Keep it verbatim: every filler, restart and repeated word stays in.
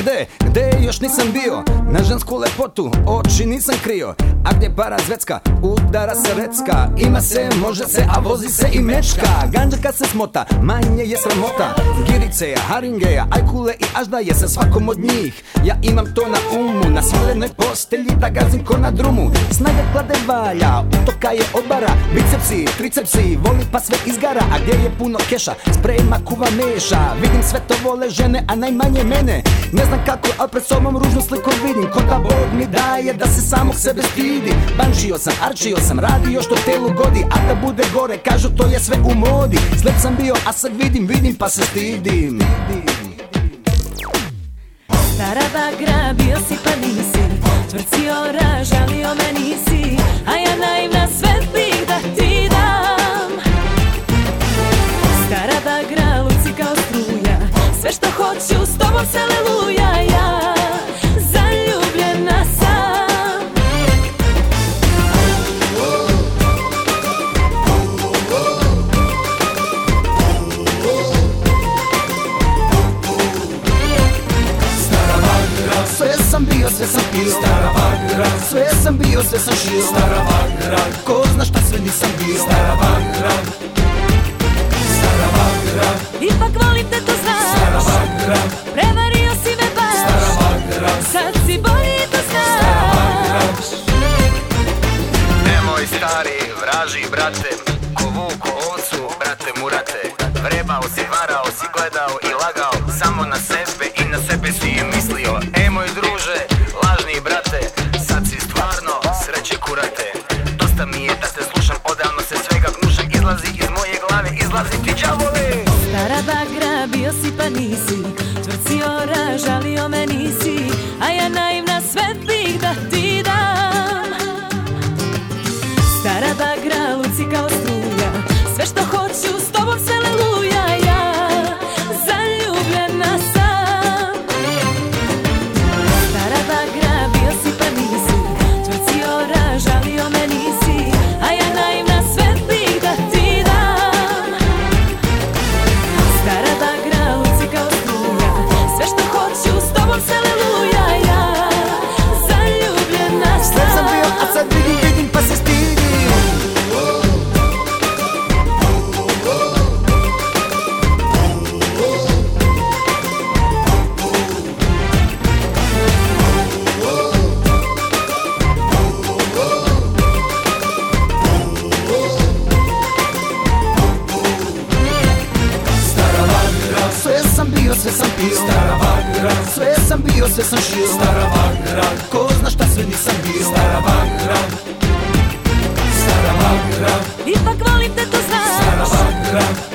gde, gde još nisam bio. Na žensku lepotu oči nisam krio. A gdje para zvecka, udara se recka. Ima se, može se, a vozi se i mečka. Ganđa kad se smota, manje je sramota. Girice, haringeja, ajkule i aždaje sa svakom od njih. Ja imam to na umu, na smirenoj postelji da gazim ko na drumu. Snaga klade valja, utoka je obara. Bicepsi, tricepsi, voli pa sve izgara. A gdje je puno keša, sprema kuva meša. Vidim sve to vole žene, a najmanje mene. Ne znam kako, al pred sobom ružnu sliku vidim. Ko da Bog mi daje da se samog sebe stidim. Banšio sam, arčio sam, radio što telu godi. A da bude gore, kažu to je sve u modi. Slep sam bio, a sad vidim, vidim pa se stidim. Stara bagra, bio si pa nisi. Tvrd si ora, žalio me nisi. A ja naivna sve bih da ti dam. Stara bagra, luci kao struja. Sve što hoću s tobom se aleluja. Ja zaljubljena sam. Stara bagra, sve sam bio, sve sam pio. Stara bagra, sve sam bio, sve sam šio. Stara bagra, ko zna šta sve nisam bio. Stara bagra, stara bagra, Ipak volim te, to znaš. stara bagra, Prevario si me baš. stara bagra, Sad si bolji, to stara bagra. znaš. Nemoj stari, vraži brate, ko vuko ovcu, brate murate. Vrebao si, varao si, gledao i lagao, samo na sebe i na sebe si mislio. E moj druže, lažni brate, sad si stvarno sreće kurate. Dosta mi je da te slušam, odavno se svega gnušam. Izlazi iz moje glave, izlazi ti đavole. Stara bagra, bio si pa nisi. Tvrd si ora, žalio me nisi. A ja naivna sve bih da ti dam. Stara bagra, luci kao struja. Sve što hoću s tobom se aleluja. Ja zaljubljena sam. Stara bagra, bio si pa nisi. Tvrd si ora, žalio me nisi. A ja naivna sve bih da ti dam. Stara bagra, luci kao struja. Sve što hoću s tobom se aleluja. Ja zaljubljena Slep sam bio, sam. a sad vidim, vidim pa se stidim. Stara bagra, sve sam bio, sve sam pio. Stara bagra, sve sam bio, sve sam šio. Stara bagra, ko zna šta sve nisam bio. Stara bagra, stara bagra, Ipak volim te, to stara znaš. bagra,